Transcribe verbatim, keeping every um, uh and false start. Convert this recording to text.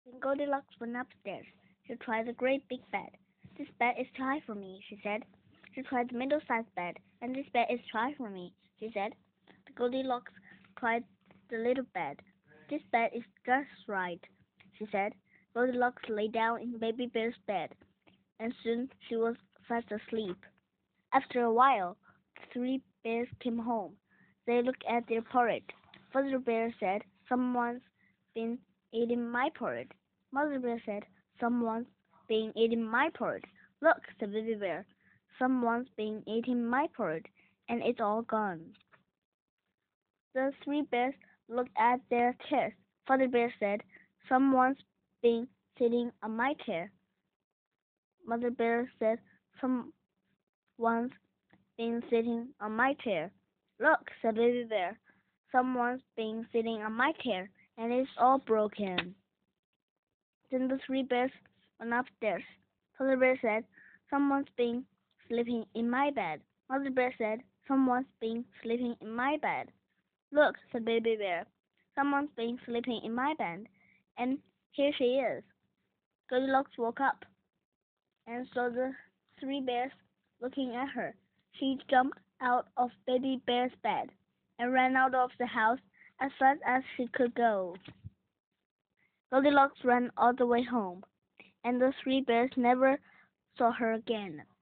Then Goldilocks went upstairs. She tried the great big bed. "This bed is too high for me," she said. She tried the middle-sized bed, and "This bed is too high for me," she said. The Goldilocks tried the little bed. "This bed is just right," she said. Goldilocks lay down in Baby Bear's bed, and soon she was fast asleep. After a while, the three bears came home. They looked at their porridge. Father Bear said, "Someone's been eating my porridge." Mother Bear said, "Someone's been eating my porridge." "Look," said Baby Bear, "someone's been eating my porridge, and it's all gone." The three bears looked at their chairs. Father Bear said, "Someone's been sitting on my chair." Mother Bear said, "Someone's been sitting on my chair." "Look," said Baby Bear, "someone's been sitting on my chair, and it's all broken." Then the three bears went upstairs. Father Bear said, "Someone's been sleeping in my bed." Mother Bear said, "Someone's been sleeping in my bed." "Look," said Baby Bear, "someone's been sleeping in my bed, and here she is." Goldilocks woke up and saw the three bears looking at her. She jumped out of Baby Bear's bed and ran out of the house as fast as she could go. Goldilocks ran all the way home, and the three bears never saw her again.